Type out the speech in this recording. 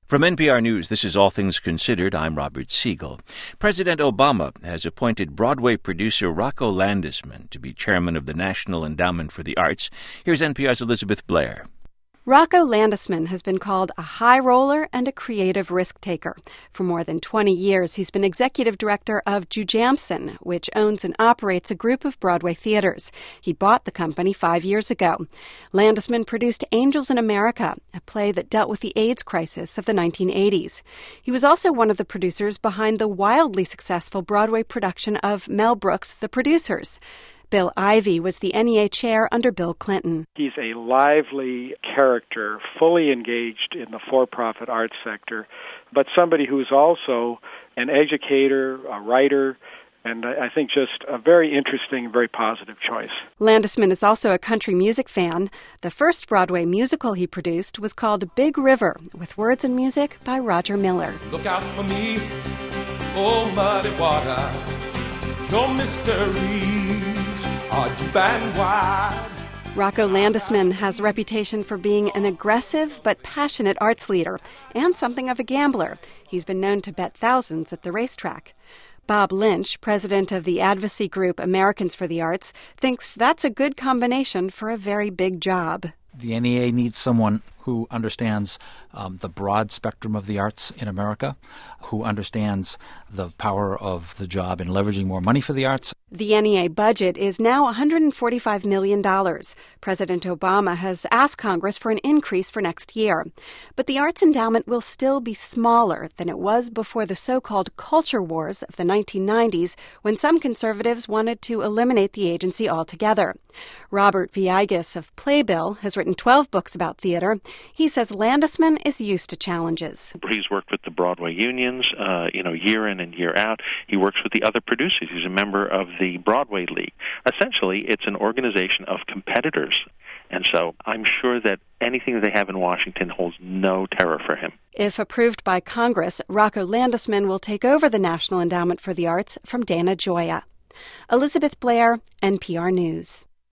From NPR News, this is All Things Considered. I'm Robert Siegel. President Obama has appointed Broadway producer Rocco Landesman to be chairman of the National Endowment for the Arts. Here's NPR's Elizabeth Blair. Rocco Landesman has been called a high roller and a creative risk-taker. For more than 20 years, he's been executive director of Jujamcyn, which owns and operates a group of Broadway theaters. He bought the company 5 years ago. Landesman produced Angels in America, a play that dealt with the AIDS crisis of the 1980s. He was also one of the producers behind the wildly successful Broadway production of Mel Brooks' The Producers. Bill Ivey was the NEA chair under Bill Clinton. He's a lively character, fully engaged in the for-profit arts sector, but somebody who's also an educator, a writer, and I think just a very interesting, very positive choice. Landesman is also a country music fan. The first Broadway musical he produced was called Big River, with words and music by Roger Miller. Look out for me, oh muddy water, your mysteries are deep and wide. Rocco Landesman has a reputation for being an aggressive but passionate arts leader and something of a gambler. He's been known to bet thousands at the racetrack. Bob Lynch, president of the advocacy group Americans for the Arts, thinks that's a good combination for a very big job. The NEA needs someone who understands the broad spectrum of the arts in America, who understands the power of the job in leveraging more money for the arts. The NEA budget is now $145 million. President Obama has asked Congress for an increase for next year. But the Arts Endowment will still be smaller than it was before the so-called culture wars of the 1990s, when some conservatives wanted to eliminate the agency altogether. Robert Villegas of Playbill has written 12 books about theater. He says Landesman is used to challenges. He's worked with the Broadway unions, year in and year out. He works with the other producers. He's a member of the Broadway League. Essentially, it's an organization of competitors. And so I'm sure that anything that they have in Washington holds no terror for him. If approved by Congress, Rocco Landesman will take over the National Endowment for the Arts from Dana Gioia. Elizabeth Blair, NPR News.